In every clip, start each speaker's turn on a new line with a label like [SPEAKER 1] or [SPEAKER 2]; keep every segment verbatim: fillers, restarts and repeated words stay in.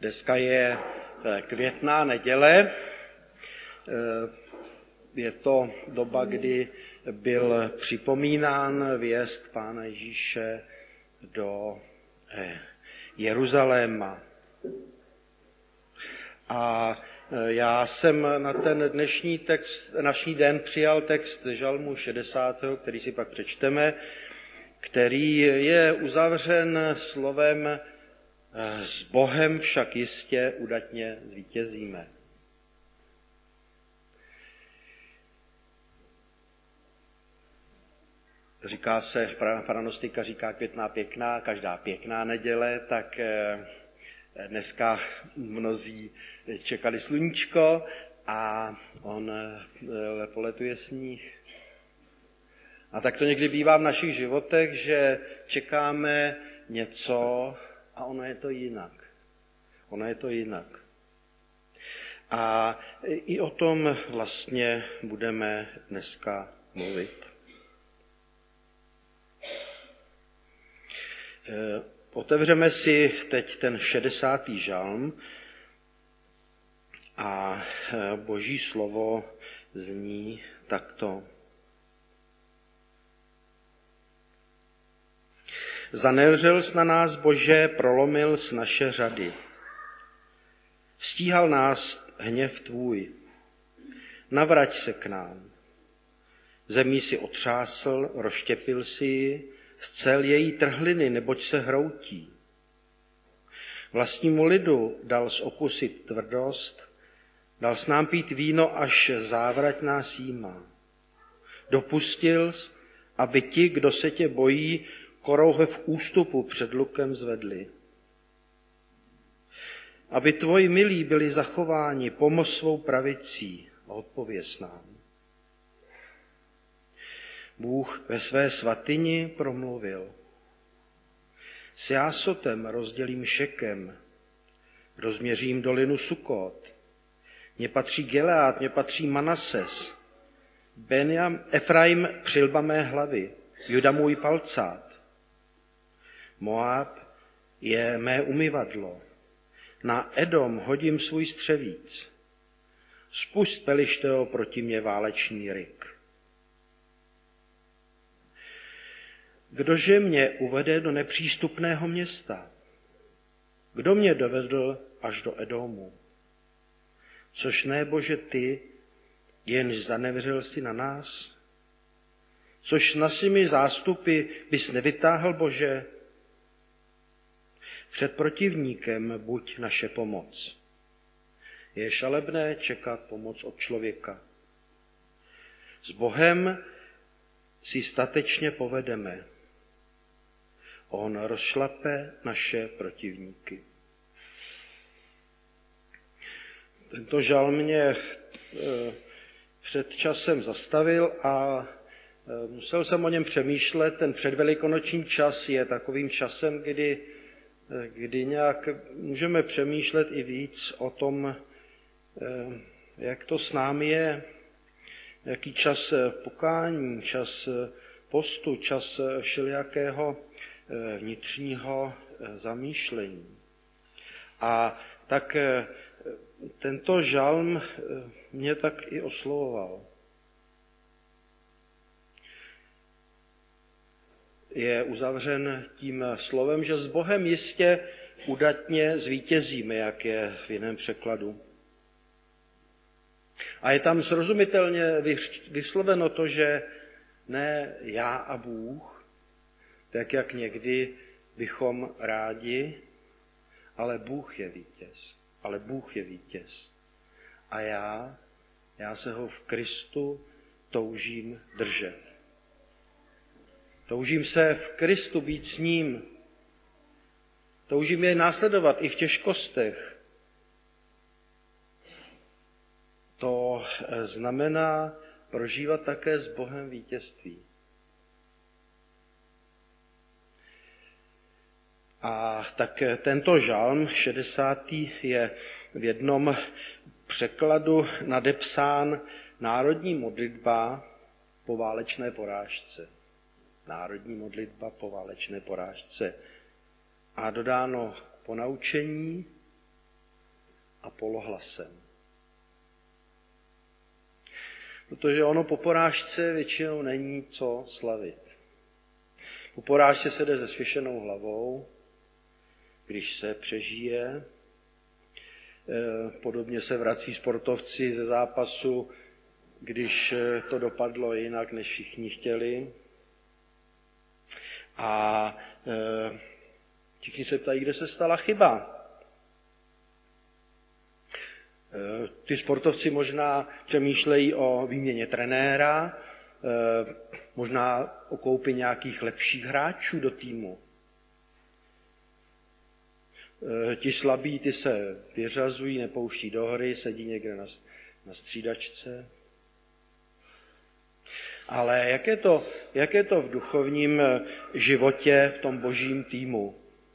[SPEAKER 1] Dneska je květná neděle. Je to doba, kdy byl připomínán vjezd Pána Ježíše do Jeruzaléma. A já jsem na ten dnešní text, dnešní den přijal text Žalmu šedesátého, který si pak přečteme, který je uzavřen slovem s Bohem však jistě udatně zvítězíme. Říká se, pranostiká říká květná pěkná, každá pěkná neděle, tak dneska mnozí čekali sluníčko a on poletuje sníh. A tak to někdy bývá v našich životech, že čekáme něco a ono je to jinak. Ono je to jinak. A i o tom vlastně budeme dneska mluvit. Otevřeme si teď ten šedesátý žalm a Boží slovo zní takto. Zanevřel jsi na nás, Bože, prolomil jsi naše řady. Stíhal nás hněv tvůj. Navrať se k nám. Zemí si otřásl, rozštěpil si ji, zcel její trhliny, neboť se hroutí. Vlastnímu lidu dal s okusit tvrdost, dal s nám pít víno, až závrať nás jímá. Dopustil jsi, aby ti, kdo se tě bojí, korouhe v ústupu před lukem zvedli. Aby tvoji milí byli zachováni, pomoz svou pravicí a odpověz nám. Bůh ve své svatyni promluvil. S Jásotem rozdělím Šekem, rozměřím dolinu Sukot. Mně patří Gilead, mně patří Manases. Benjam, Efraim přilba mé hlavy, Juda můj palcát. Moab je mé umyvadlo. Na Edom hodím svůj střevíc. Spusť Pelišteo proti mě váleční ryk. Kdože mě uvede do nepřístupného města? Kdo mě dovedl až do Edomu? Což ne, Bože, ty, jenž zanevřel si na nás? Což s našimi zástupy bys nevytáhl, Bože? Před protivníkem buď naše pomoc. Je šalebné čekat pomoc od člověka. S Bohem si statečně povedeme. On rozšlape naše protivníky. Tento žalm mě před časem zastavil a musel jsem o něm přemýšlet. Ten předvelikonoční čas je takovým časem, kdy, kdy nějak můžeme přemýšlet i víc o tom, jak to s námi je, jaký čas pokání, čas postu, čas všelijakého vnitřního zamýšlení. A tak tento žalm mě tak i oslovoval. Je uzavřen tím slovem, že s Bohem jistě udatně zvítězíme, jak je v jiném překladu. A je tam srozumitelně vysloveno to, že ne já a Bůh, tak jak někdy bychom rádi, ale Bůh je vítěz. Ale Bůh je vítěz. A já, já se ho v Kristu toužím držet. Toužím se v Kristu být s ním. Toužím jej následovat i v těžkostech. To znamená prožívat také s Bohem vítězství. A tak tento žalm šedesátý je v jednom překladu nadepsán národní modlitba po válečné porážce. Národní modlitba po válečné porážce. A dodáno ponaučení a polohlasem. Protože ono po porážce většinou není co slavit. Po porážce se jde se svěšenou hlavou, když se přežije. Podobně se vrací sportovci ze zápasu, když to dopadlo jinak, než všichni chtěli. A všichni se ptají, kde se stala chyba. Ty sportovci možná přemýšlejí o výměně trenéra, možná o koupi nějakých lepších hráčů do týmu. Ti slabí, ty se vyřazují, nepouští do hry, sedí někde na, na střídačce. Ale jak je, to, jak je to v duchovním životě v tom božím týmu?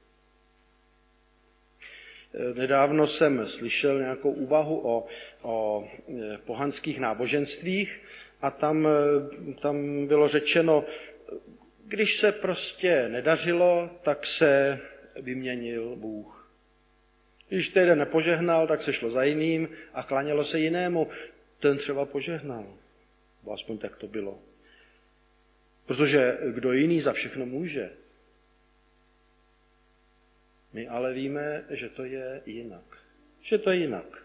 [SPEAKER 1] Nedávno jsem slyšel nějakou úvahu o, o pohanských náboženstvích a tam, tam bylo řečeno, když se prostě nedařilo, tak se vyměnil Bůh. Když jeden nepožehnal, tak se šlo za jiným a klanělo se jinému. Ten třeba požehnal. Bo aspoň tak to bylo. Protože kdo jiný za všechno může. My ale víme, že to je jinak. Že to je jinak.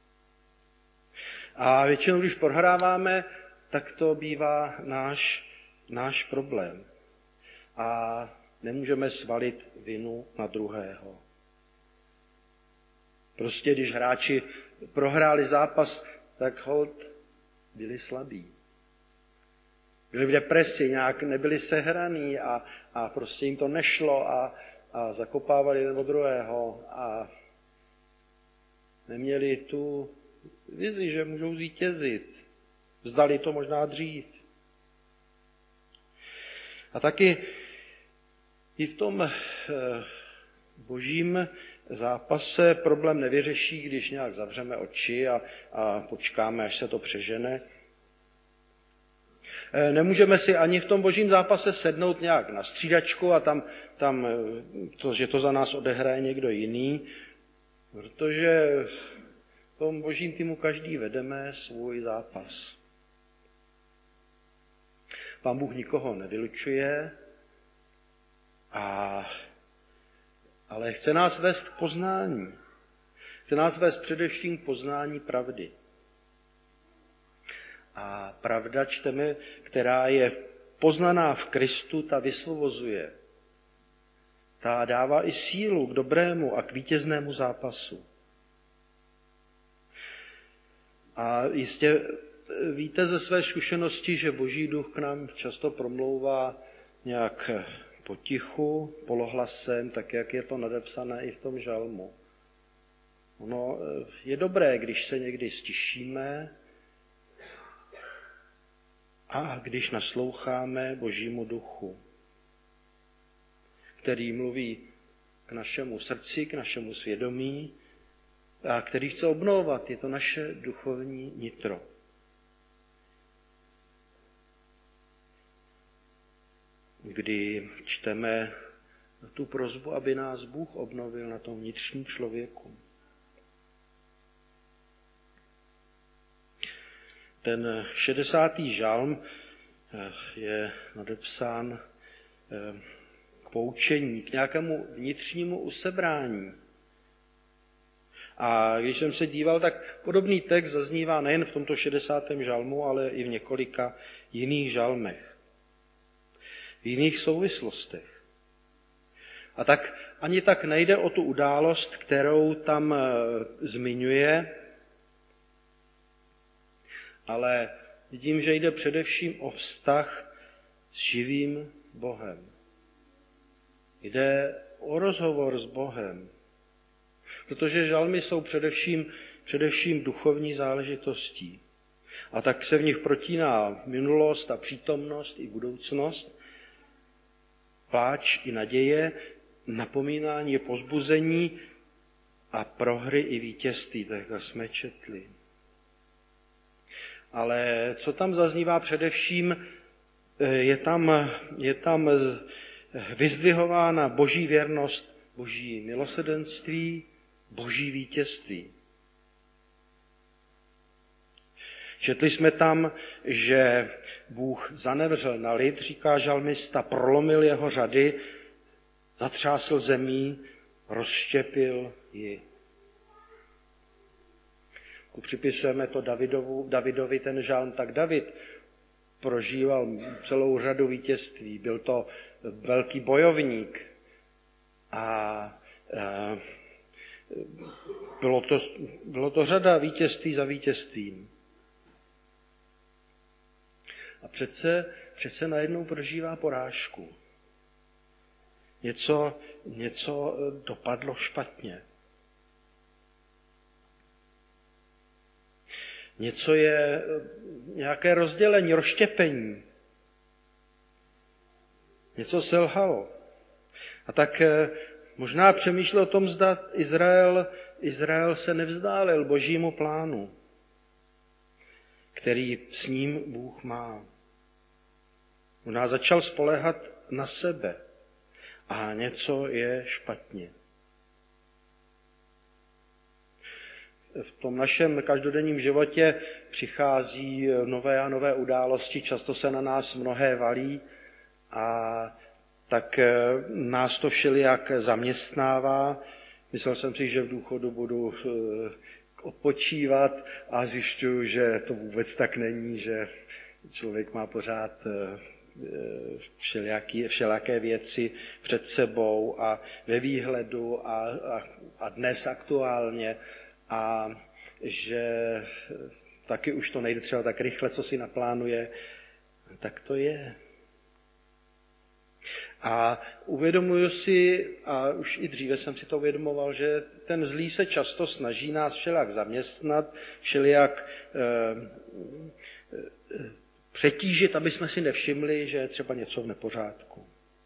[SPEAKER 1] A většinou, když prohráváme, tak to bývá náš, náš problém. A nemůžeme svalit vinu na druhého. Prostě když hráči prohráli zápas, tak holt byli slabí. Byli v depresi, nějak nebyli sehraný a, a prostě jim to nešlo a, a zakopávali jeden od druhého a neměli tu vizi, že můžou zvítězit. Vzdali to možná dřív. A taky i v tom božím zápase problém nevyřeší, když nějak zavřeme oči a, a počkáme, až se to přežene. Nemůžeme si ani v tom božím zápase sednout nějak na střídačku a tam, tam to, že to za nás odehraje někdo jiný, protože v tom božím týmu každý vedeme svůj zápas. Pán Bůh nikoho nevylučuje, a, ale chce nás vést k poznání. Chce nás vést především k poznání pravdy. A pravda, čteme, která je poznaná v Kristu, ta vysvobozuje. Ta dává i sílu k dobrému a k vítěznému zápasu. A jistě víte ze své zkušenosti, že Boží duch k nám často promlouvá nějak potichu, polohlasem, tak jak je to nadepsané i v tom žalmu. Ono je dobré, když se někdy stišíme a když nasloucháme Božímu duchu, který mluví k našemu srdci, k našemu svědomí a který chce obnovovat. Je to naše duchovní nitro. Kdy čteme tu prosbu, aby nás Bůh obnovil na tom vnitřním člověku. Ten šedesátý žalm je nadepsán k poučení, k nějakému vnitřnímu usebrání. A když jsem se díval, tak podobný text zaznívá nejen v tomto šedesátém žalmu, ale i v několika jiných žalmech. V jiných souvislostech. A tak ani tak nejde o tu událost, kterou tam zmiňuje, ale vidím, že jde především o vztah s živým Bohem. Jde o rozhovor s Bohem. Protože žalmy jsou především, především duchovní záležitostí. A tak se v nich protíná minulost a přítomnost i budoucnost, pláč i naděje, napomínání i povzbuzení a prohry i vítězství, tak jak jsme četli. Ale co tam zaznívá především, je tam, je tam vyzdvihována Boží věrnost, Boží milosrdenství, Boží vítězství. Četli jsme tam, že Bůh zanevřel na lid, říká žalmista, prolomil jeho řady, zatřásl zemí, rozštěpil ji. Připisujeme to Davidovu, Davidovi ten žalm, tak David prožíval celou řadu vítězství. Byl to velký bojovník a e, bylo to, bylo to řada vítězství za vítězstvím. A přece, přece najednou prožívá porážku. Něco, něco dopadlo špatně. Něco je, nějaké rozdělení, rozštěpení. Něco selhalo. A tak možná přemýšlel o tom, zda Izrael, Izrael se nevzdálil božímu plánu, který s ním Bůh má. Možná začal spoléhat na sebe a něco je špatně. V tom našem každodenním životě přichází nové a nové události, často se na nás mnohé valí a tak nás to všelijak zaměstnává. Myslel jsem si, že v důchodu budu odpočívat a zjišťuju, že to vůbec tak není, že člověk má pořád všelijaké, všelijaké věci před sebou a ve výhledu a, a, a dnes aktuálně a že taky už to nejde třeba tak rychle, co si naplánuje, tak to je. A uvědomuji si, a už i dříve jsem si to uvědomoval, že ten zlý se často snaží nás všelijak zaměstnat, všelijak eh, eh, přetížit, aby jsme si nevšimli, že je třeba něco v nepořádku.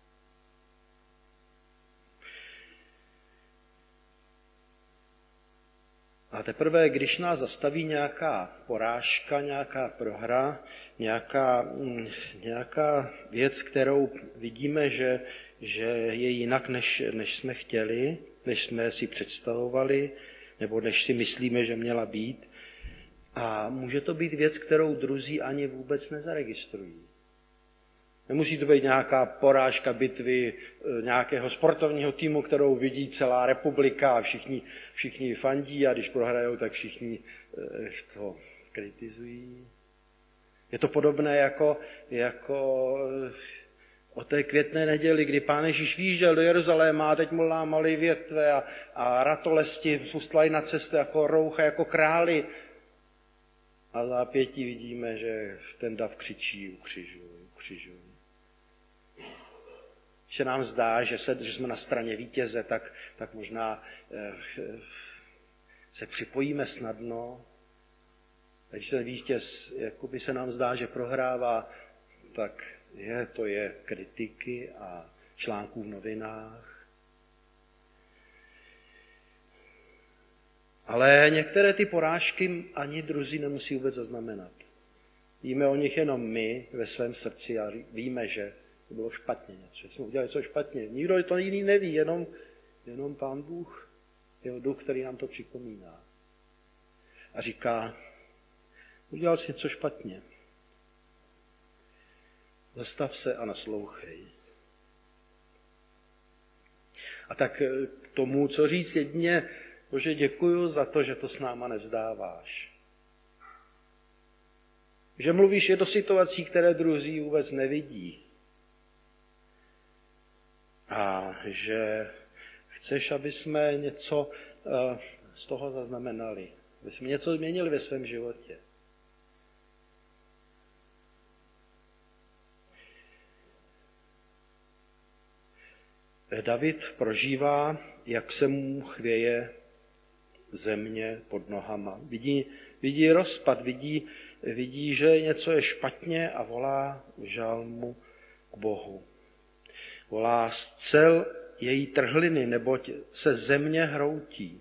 [SPEAKER 1] A teprve, když nás zastaví nějaká porážka, nějaká prohra, nějaká, nějaká věc, kterou vidíme, že, že je jinak, než, než jsme chtěli, než jsme si představovali, nebo než si myslíme, že měla být. A může to být věc, kterou druzí ani vůbec nezaregistrují. Nemusí to být nějaká porážka bitvy nějakého sportovního týmu, kterou vidí celá republika a všichni, všichni fandí a když prohrajou, tak všichni to kritizují. Je to podobné jako, jako o té květné neděli, kdy Pán Ježíš výjížděl do Jeruzaléma a teď mu lámali větve a, a ratolesti ustlali na cestu jako roucha, jako králi. A v zápětí vidíme, že ten dav křičí, ukřižuj, ukřižuj. Když se nám zdá, že, se, že jsme na straně vítěze, tak, tak možná eh, se připojíme snadno. A když ten vítěz jakoby se nám zdá, že prohrává, tak je, to je kritiky a článků v novinách. Ale některé ty porážky ani druzí nemusí vůbec zaznamenat. Víme o nich jenom my ve svém srdci a víme, že to bylo špatně něco, že jsme udělali něco špatně. Nikdo to jiný neví, jenom, jenom Pán Bůh, jeho duch, který nám to připomíná. A říká, udělal jsi něco špatně. Zastav se a naslouchej. A tak k tomu, co říct jedině, Bože, děkuju za to, že to s náma nevzdáváš. Že mluvíš i do situací, které druzí vůbec nevidí. A že chceš, aby jsme něco z toho zaznamenali. Aby jsme něco změnili ve svém životě. David prožívá, jak se mu chvěje země pod nohama. Vidí, vidí rozpad, vidí, vidí, že něco je špatně a volá v žalmu k Bohu. Volá zcel její trhliny, neboť se země hroutí.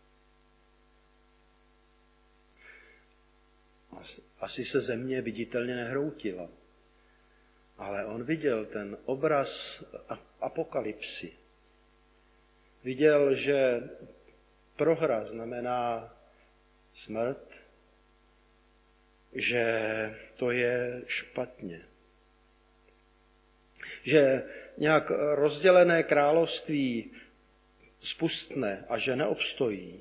[SPEAKER 1] Asi se země viditelně nehroutila, ale on viděl ten obraz apokalypsy. Viděl, že prohra znamená smrt, že to je špatně. Že nějak rozdělené království spustne a že neobstojí.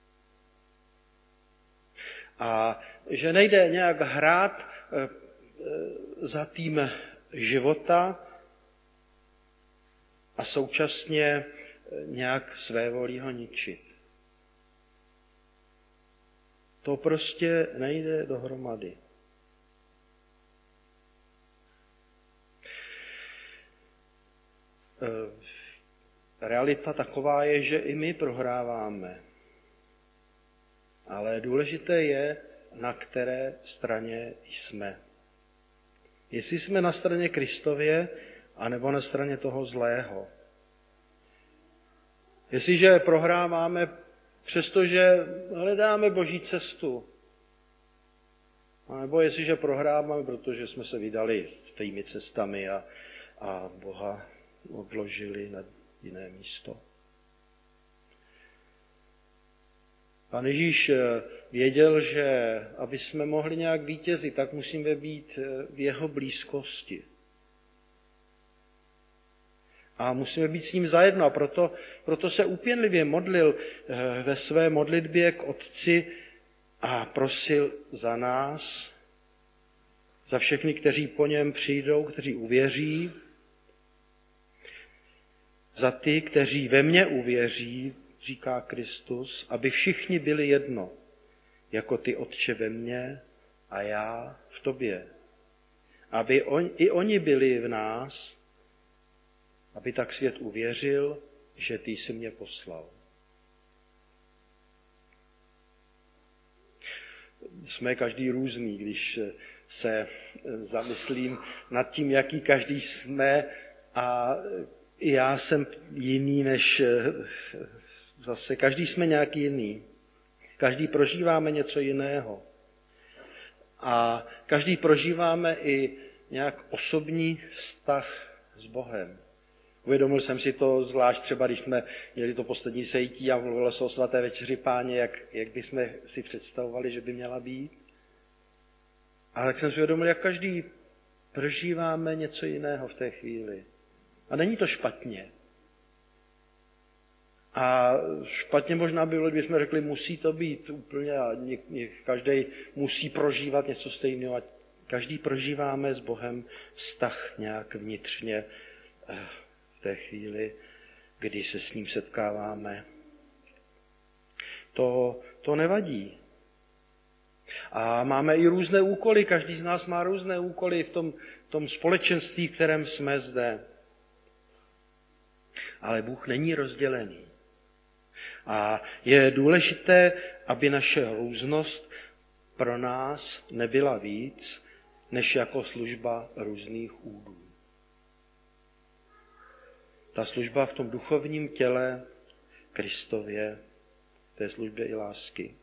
[SPEAKER 1] A že nejde nějak hrát za tým života a současně nějak svévolí ho ničit. To prostě nejde dohromady. Realita taková je, že i my prohráváme. Ale důležité je, na které straně jsme. Jestli jsme na straně Kristově, anebo na straně toho zlého. Jestliže prohráváme, přestože hledáme Boží cestu, nebo jestliže prohráváme, protože jsme se vydali svými cestami a, a Boha odložili na jiné místo. Pán Ježíš věděl, že aby jsme mohli nějak vítězit, tak musíme být v jeho blízkosti. A musíme být s ním zajedno. A proto, proto se úpěnlivě modlil ve své modlitbě k Otci a prosil za nás, za všechny, kteří po něm přijdou, kteří uvěří, za ty, kteří ve mně uvěří, říká Kristus, aby všichni byli jedno, jako ty, Otče, ve mně a já v tobě. Aby on, i oni byli v nás, aby tak svět uvěřil, že ty jsi mě poslal. Jsme každý různý, když se zamyslím nad tím, jaký každý jsme, a já jsem jiný než zase, každý jsme nějaký jiný. Každý prožíváme něco jiného. A každý prožíváme i nějak osobní vztah s Bohem. Uvědomil jsem si to zvlášť třeba, když jsme měli to poslední sejtí a mluvilo se o svaté večeři Páně, jak, jak bychom si představovali, že by měla být. A tak jsem si uvědomil, jak každý prožíváme něco jiného v té chvíli. A není to špatně. A špatně možná by bylo, kdybychom řekli, musí to být úplně a každý musí prožívat něco stejného. A každý prožíváme s Bohem vztah nějak vnitřně v té chvíli, kdy se s ním setkáváme. To, to nevadí. A máme i různé úkoly, každý z nás má různé úkoly v tom, tom společenství, v kterém jsme zde. Ale Bůh není rozdělený. A je důležité, aby naše různost pro nás nebyla víc, než jako služba různých údů. Ta služba v tom duchovním těle Kristově, té službě i lásky.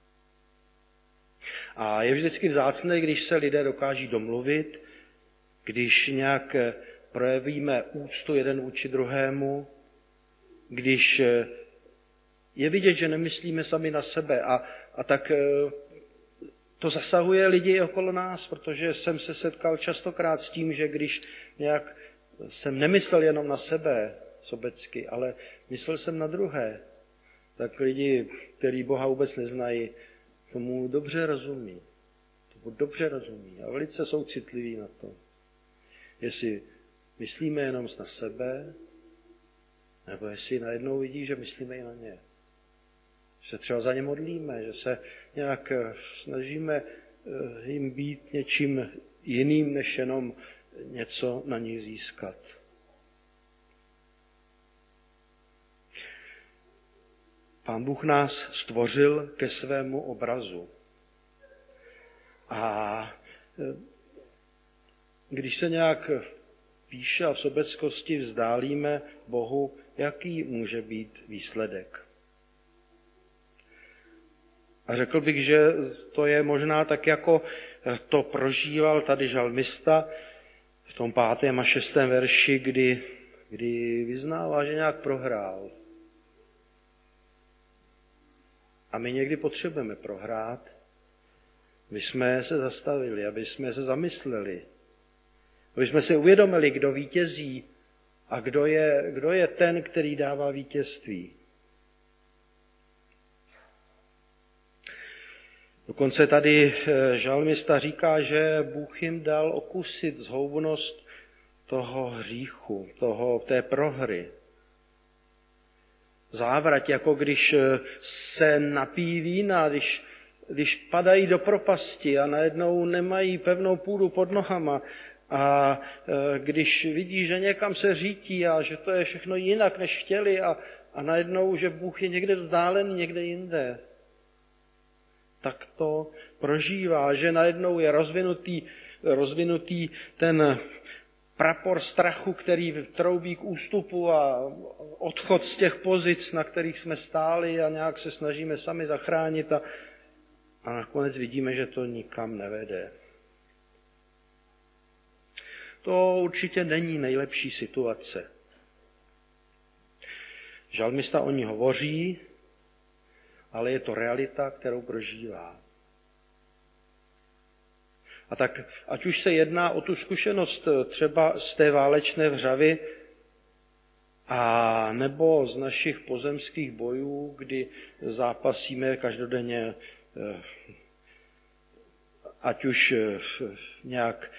[SPEAKER 1] A je vždycky vzácné, když se lidé dokáží domluvit, když nějak projevíme úctu jeden vůči druhému, když je vidět, že nemyslíme sami na sebe a, a tak to zasahuje lidi okolo nás, protože jsem se setkal častokrát s tím, že když nějak jsem nemyslel jenom na sebe sobecky, ale myslel jsem na druhé, tak lidi, kteří Boha vůbec neznají, tomu dobře rozumí. Tomu dobře rozumí a velice jsou citliví na to. Jestli myslíme jenom na sebe, nebo jestli najednou vidí, že myslíme i na ně. Že se třeba za ně modlíme, že se nějak snažíme jim být něčím jiným, než jenom něco na nich získat. Pán Bůh nás stvořil ke svému obrazu. A když se nějak píše a v sobeckosti vzdálíme Bohu, jaký může být výsledek? A řekl bych, že to je možná tak, jako to prožíval tady žalmista v tom pátém a šestém verši, kdy, kdy vyznává, že nějak prohrál. A my někdy potřebujeme prohrát, aby jsme se zastavili, aby jsme se zamysleli, aby jsme si uvědomili, kdo vítězí a kdo je, kdo je ten, který dává vítězství. Dokonce tady žalmista říká, že Bůh jim dal okusit zhoubnost toho hříchu, toho, té prohry. Závrat, jako když se napíjí vína, když, když padají do propasti a najednou nemají pevnou půdu pod nohama a když vidí, že někam se řítí a že to je všechno jinak, než chtěli a, a najednou, že Bůh je někde vzdálený, někde jinde. Tak to prožívá, že najednou je rozvinutý, rozvinutý ten prapor strachu, který troubí k ústupu a odchod z těch pozic, na kterých jsme stáli a nějak se snažíme sami zachránit a, a nakonec vidíme, že to nikam nevede. To určitě není nejlepší situace. Žalmista o ní hovoří, ale je to realita, kterou prožívá. A tak, ať už se jedná o tu zkušenost třeba z té válečné vřavy, a nebo z našich pozemských bojů, kdy zápasíme každodenně, ať už nějak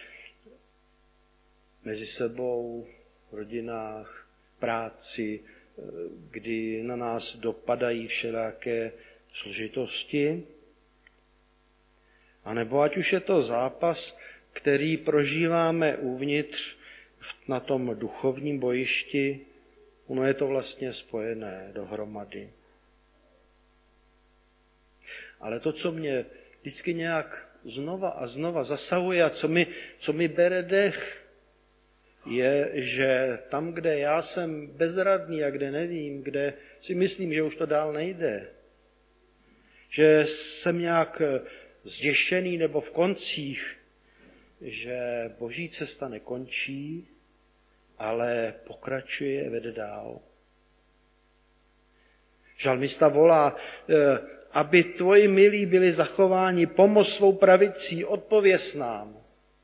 [SPEAKER 1] mezi sebou, v rodinách, práci, kdy na nás dopadají všelijaké složitosti, a nebo ať už je to zápas, který prožíváme uvnitř na tom duchovním bojišti, ono je to vlastně spojené dohromady. Ale to, co mě vždycky nějak znova a znova zasahuje a co mi, co mi bere dech, je, že tam, kde já jsem bezradný a kde nevím, kde si myslím, že už to dál nejde, že jsem nějak zděšený nebo v koncích, že boží cesta nekončí, ale pokračuje, vede dál. Žalmista volá, aby tvoji milí byli zachováni, pomoz svou pravicí, odpověz nám.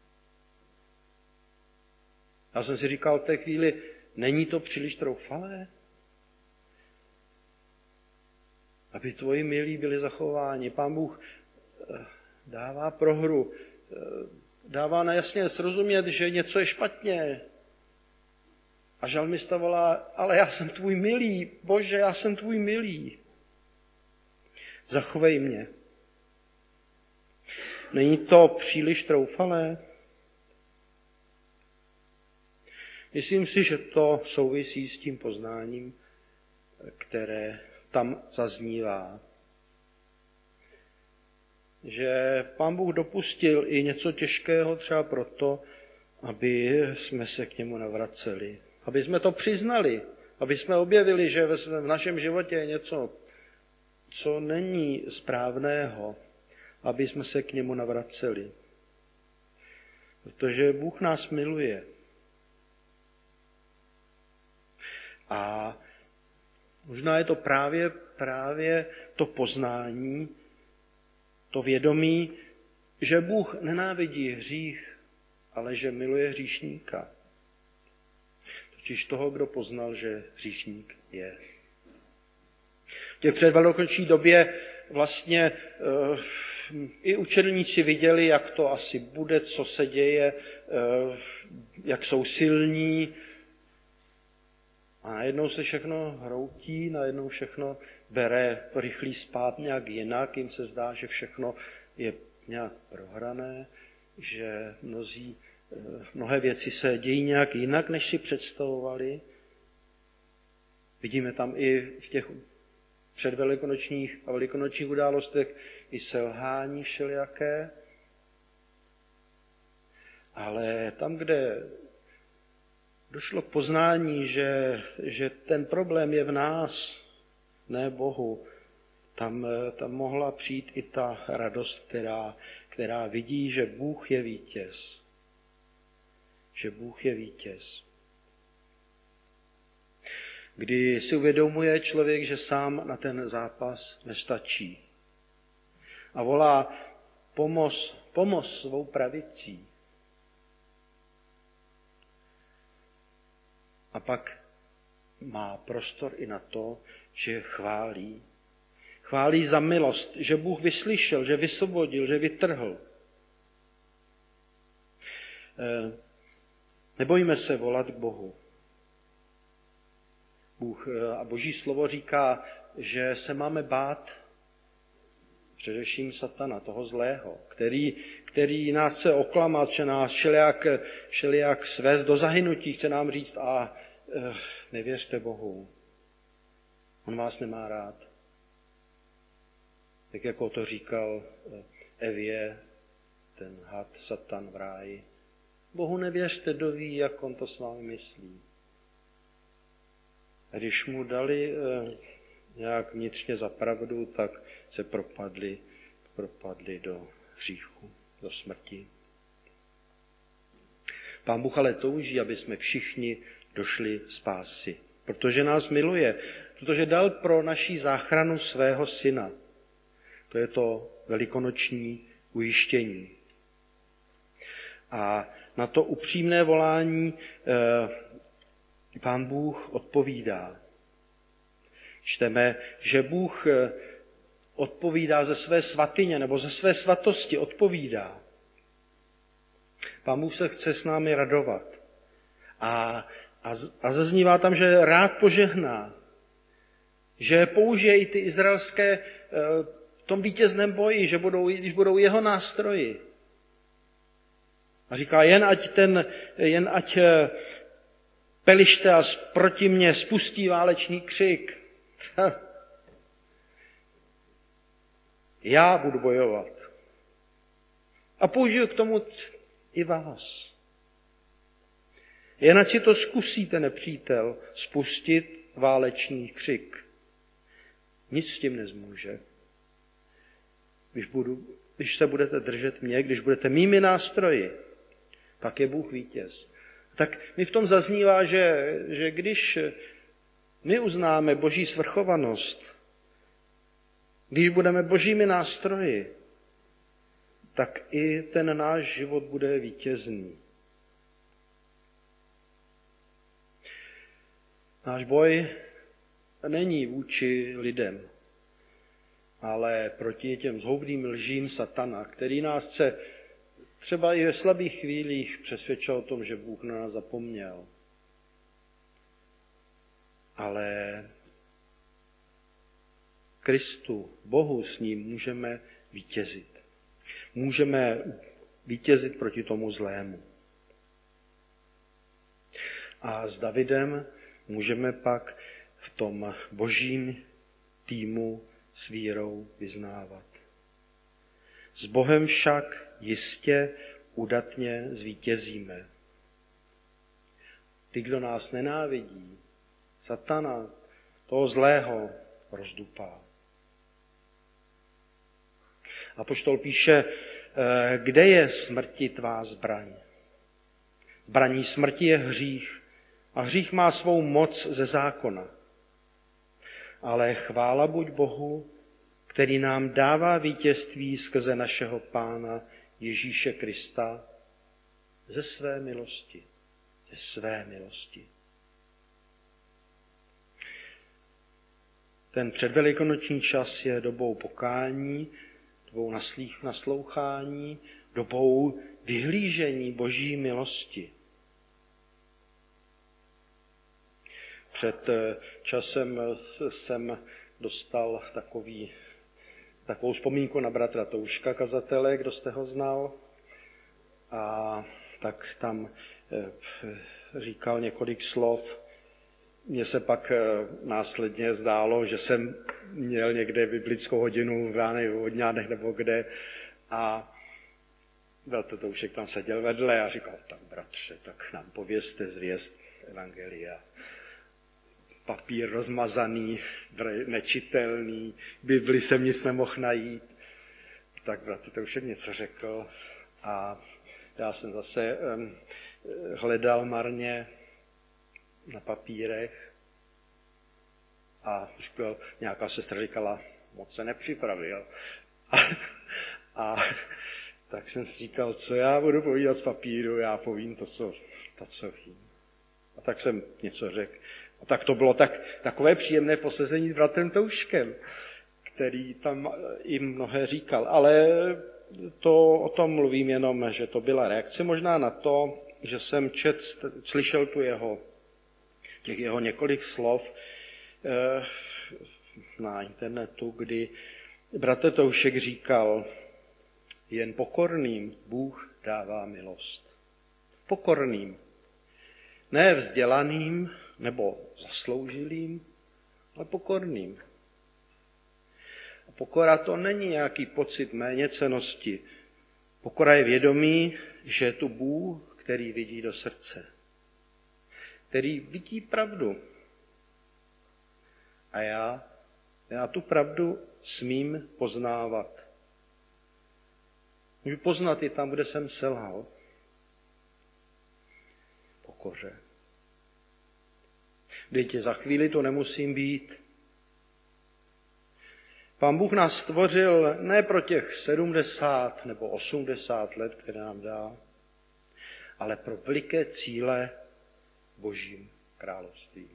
[SPEAKER 1] Já jsem si říkal v té chvíli, není to příliš troufalé? Aby tvoji milí byli zachováni. Pán Bůh dává prohru, dává najasně srozumět, že něco je špatně. A žalmista volá, ale já jsem tvůj milý, Bože, já jsem tvůj milý. Zachovej mě. Není to příliš troufalé? Myslím si, že to souvisí s tím poznáním, které tam zaznívá. Že Pán Bůh dopustil i něco těžkého třeba proto, aby jsme se k němu navraceli. Aby jsme to přiznali, aby jsme objevili, že v našem životě je něco, co není správného, aby jsme se k němu navraceli. Protože Bůh nás miluje. A možná je to právě, právě to poznání, to vědomí, že Bůh nenávidí hřích, ale že miluje hříšníka. Totiž toho, kdo poznal, že hříšník je. V těch předvelikonoční době vlastně uh, i učedlníci viděli, jak to asi bude, co se děje, uh, jak jsou silní. A najednou se všechno hroutí, najednou všechno bere rychlý spát nějak jinak, jim se zdá, že všechno je nějak prohrané, že mnozí, mnohé věci se dějí nějak jinak, než si představovali. Vidíme tam i v těch předvelikonočních a velikonočních událostech i selhání všelijaké. Ale tam, kde došlo k poznání, že, že ten problém je v nás, ne Bohu, tam, tam mohla přijít i ta radost, která, která vidí, že Bůh je vítěz. Že Bůh je vítěz. Kdy si uvědomuje člověk, že sám na ten zápas nestačí. A volá, pomoz, pomoz svou pravicí. A pak má prostor i na to, že chválí. Chválí za milost, že Bůh vyslyšel, že vysvobodil, že vytrhl. Nebojíme se volat k Bohu. Bůh a Boží slovo říká, že se máme bát především satana, toho zlého, který, který nás chce oklamat, že nás všelijak, všelijak svést do zahynutí, chce nám říct a eh, nevěřte Bohu. On vás nemá rád. Tak jako to říkal Evě, ten had satan v ráji. Bohu nevěřte, kdo ví, jak on to s vámi myslí. A když mu dali eh, nějak vnitřně za pravdu, tak se propadli, propadli do hříchu, do smrti. Pán Bůh ale touží, aby jsme všichni došli spásy, protože nás miluje, protože dal pro naši záchranu svého syna. To je to velikonoční ujištění. A na to upřímné volání eh, Pán Bůh odpovídá. Čteme, že Bůh odpovídá ze své svatyně nebo ze své svatosti odpovídá. Pán Bůh se chce s námi radovat. A, a, a zaznívá tam, že rád požehná. Že použije i ty izraelské v tom vítězném boji, že budou, když budou jeho nástroji. A říká, jen ať ten, jen ať Pelištea proti mně spustí válečný křik. Já budu bojovat. A použiju k tomu i vás. Jen ať si to zkusíte, nepřítel, spustit válečný křik. Nic s tím nezmůže. Když, budu, když se budete držet mě, když budete mými nástroji, pak je Bůh vítěz. Tak mi v tom zaznívá, že, že když my uznáme Boží svrchovanost, když budeme Božími nástroji, tak i ten náš život bude vítězný. Náš boj není vůči lidem, ale proti těm zhoubným lžím satana, který nás chce třeba i ve slabých chvílích přesvědčil o tom, že Bůh na nás zapomněl. Ale Kristu, Bohu s ním můžeme vítězit. Můžeme vítězit proti tomu zlému. A s Davidem můžeme pak v tom božím týmu s vírou vyznávat. S Bohem však jistě udatně zvítězíme. Ty, kdo nás nenávidí, satana, toho zlého, rozdupá. Apoštol píše, kde je smrti tvá zbraň? Zbraní smrti je hřích a hřích má svou moc ze zákona. Ale chvála buď Bohu, který nám dává vítězství skrze našeho Pána Ježíše Krista ze své milosti. Ze své milosti. Ten předvelikonoční čas je dobou pokání, dobou naslých, naslouchání, dobou vyhlížení Boží milosti. Před časem jsem dostal takový, takovou vzpomínku na bratra Touška, kazatele, kdo jste ho znal. A tak tam říkal několik slov. Mně se pak následně zdálo, že jsem měl někde biblickou hodinu v Vodňánech nebo kde a bratr Toušek tam seděl vedle a říkal, tak bratře, tak nám povězte zvěst evangelia. Papír rozmazaný, nečitelný, Bibli jsem nic nemohl najít. Tak bratr Toušek něco řekl a já jsem zase um, hledal marně na papírech a už byl, nějaká sestra říkala, moc se nepřipravil. A, A tak jsem si říkal, co já budu povídat z papíru, já povím to, co, to, co vím. A tak jsem něco řekl. A tak to bylo tak, takové příjemné posezení s bratrem Touškem, který tam jim mnohé říkal. Ale to o tom mluvím jenom, že to byla reakce možná na to, že jsem čet, slyšel tu jeho, těch jeho několik slov eh, na internetu, kdy bratr Toušek říkal, jen pokorným Bůh dává milost. Pokorným. Ne vzdělaným nebo zasloužilým, ale pokorným. A pokora to není nějaký pocit méněcennosti. Pokora je vědomí, že je tu Bůh, který vidí do srdce. Který vidí pravdu. A já, já tu pravdu smím poznávat. Můžu poznat i tam, kde jsem selhal. Pokoře. Dejte, za chvíli to nemusím být. Pán Bůh nás stvořil ne pro těch sedmdesát nebo osmdesát let, které nám dá, ale pro veliké cíle Božím království.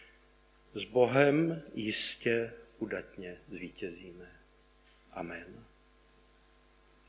[SPEAKER 1] S Bohem jistě udatně zvítězíme. Amen.